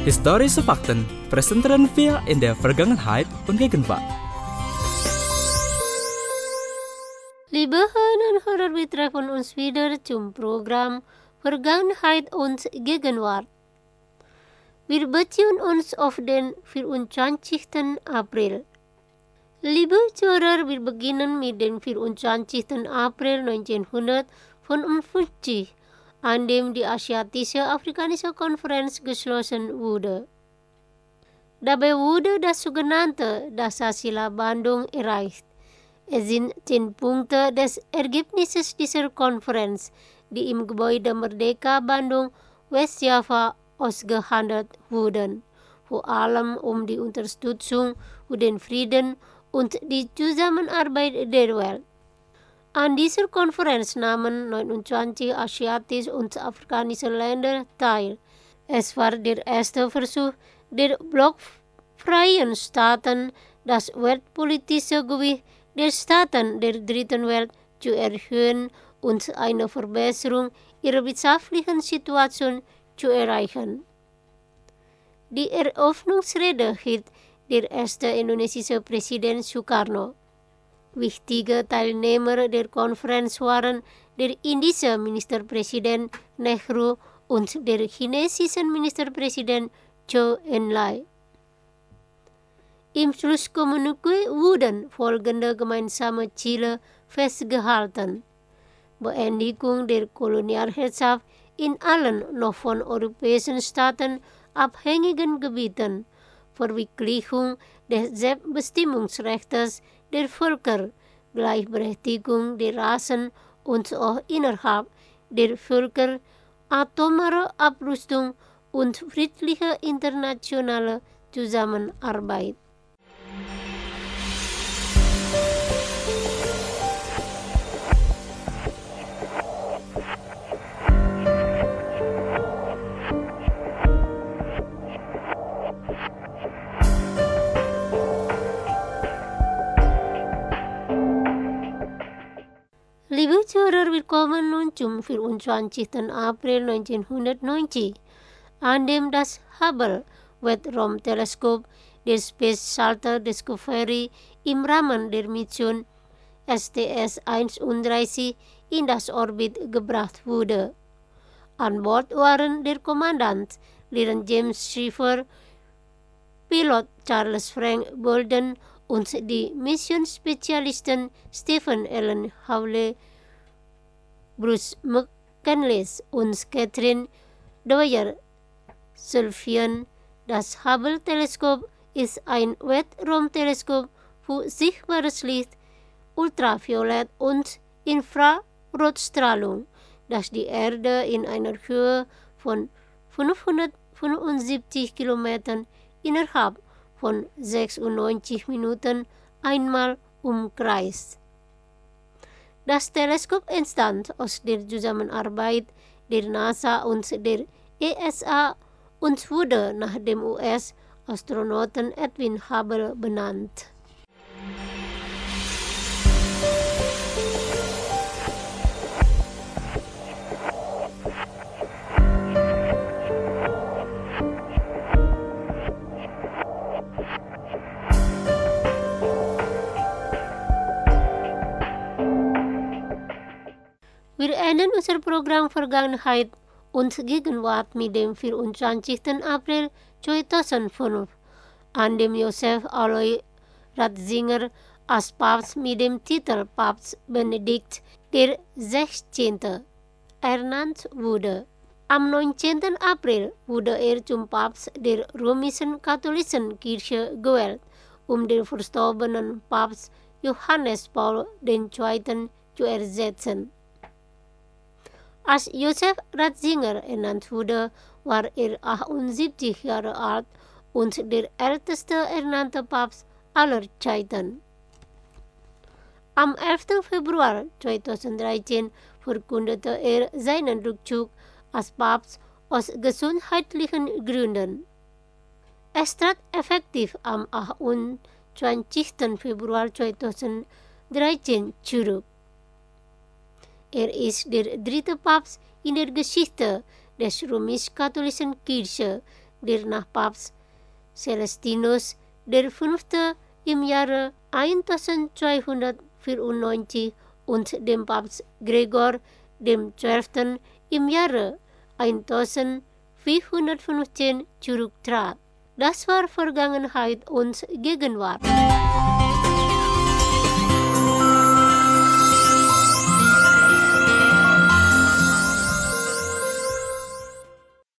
Historische Fakten präsentieren wir in der Vergangenheit und Gegenwart. Liebe Hörerinnen und Hörer, wir treffen uns wieder zum Programm Vergangenheit und Gegenwart. Wir beziehen uns auf den 24. April. Liebe Zuhörer, wir beginnen mit dem 24. April 1955, an dem die Asiatische-Afrikanische Konferenz geschlossen wurde. Dabei wurde das sogenannte Dasasila Bandung erreicht. Es sind 10 Punkte des Ergebnisses dieser Konferenz, die im Gebäude Merdeka Bandung, Westjava, ausgehandelt wurden, vor allem um die Unterstützung für den Frieden und die Zusammenarbeit der Welt. An dieser Konferenz nahmen 29 asiatische und afrikanische Länder teil. Es war der erste Versuch der blockfreien Staaten, das weltpolitische Gewicht der Staaten der Dritten Welt zu erhöhen und eine Verbesserung ihrer wirtschaftlichen Situation zu erreichen. Die Eröffnungsrede hielt der erste indonesische Präsident Sukarno. Wichtige Teilnehmer der Konferenz waren der indische Ministerpräsident Nehru und der chinesische Ministerpräsident Zhou Enlai. Im Schlusskommuniqué wurden folgende gemeinsame Ziele festgehalten: Beendigung der Kolonialherrschaft in allen noch von europäischen Staaten abhängigen Gebieten, Verwirklichung des Selbstbestimmungsrechts der Völker, Gleichberechtigung der Rassen und auch innerhalb der Völker, atomare Abrüstung und friedliche internationale Zusammenarbeit. Liebe Zuhörer, willkommen nun zum 24. April 1990, an dem das Hubble Weltraumteleskop der Space Shuttle Discovery im Rahmen der Mission STS-31 in das Orbit gebracht wurde. An Bord waren der Kommandant Lieutenant James Schiffer, Pilot Charles Frank Bolden und die Missionsspezialisten Stephen Allen Hawley, Bruce McCandless und Catherine Dwyer Sullivan. Das Hubble-Teleskop ist ein Weltraumteleskop für sichtbares Licht, Ultraviolett- und Infrarotstrahlung, das die Erde in einer Höhe von 575 Kilometern innerhalb von 96 Minuten einmal umkreist. Das Teleskop entstand aus der Zusammenarbeit der NASA und der ESA und wurde nach dem US-Astronauten Edwin Hubble benannt. Wir enden unser Programm Vergangenheit und Gegenwart mit dem 24. April 2005, an dem Josef Aloy Ratzinger als Papst mit dem Titel Papst Benedikt XVI. Ernannt wurde. Am 19. April wurde er zum Papst der römischen katholischen Kirche gewählt, um den verstorbenen Papst Johannes Paul II. Zu ersetzen. Als Josef Ratzinger ernannt wurde, war er 78 Jahre alt und der älteste ernannte Papst aller Zeiten. Am 11. Februar 2013 verkündete er seinen Rückzug als Papst aus gesundheitlichen Gründen. Es trat effektiv am 28. Februar 2013 zurück. Er ist der dritte Papst in der Geschichte des römisch-katholischen Kirche, der nach Papst Celestinus der Fünfte im Jahre 1294 und dem Papst Gregor dem 12. im Jahre 1415 zurücktrat. Das war Vergangenheit und Gegenwart.